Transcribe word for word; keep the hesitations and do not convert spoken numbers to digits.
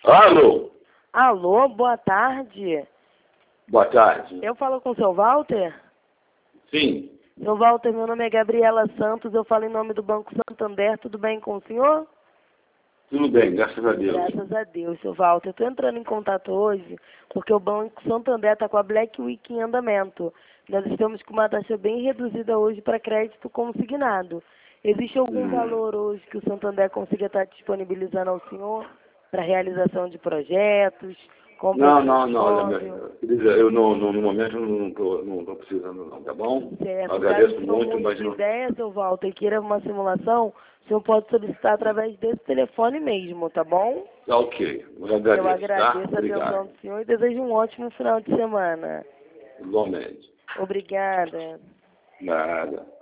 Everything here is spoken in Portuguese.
Alô? Alô, boa tarde. Boa tarde. Eu falo com o seu Walter? Sim. Seu Walter, meu nome é Gabriela Santos, eu falo em nome do Banco Santander, tudo bem com o senhor? Tudo bem, graças a Deus. Graças a Deus, seu Walter. Eu estou entrando em contato hoje porque o Banco Santander está com a Black Week em andamento. Nós estamos com uma taxa bem reduzida hoje para crédito consignado. Existe algum Hum. valor hoje que o Santander consiga estar disponibilizando ao senhor para realização de projetos? Compra Não, de não, não, olha, automóvel? minha- eu no, no, no momento não estou não tô precisando não, tá bom? Certo. Agradeço Caso o senhor muito, mude mas de não... ideia, seu Walter, e queira uma simulação, o senhor pode solicitar através desse telefone mesmo, tá bom? Tá ok, eu Eu agradeço, agradeço tá? a atenção Obrigado. do senhor e desejo um ótimo final de semana. Igualmente. Obrigada. Nada.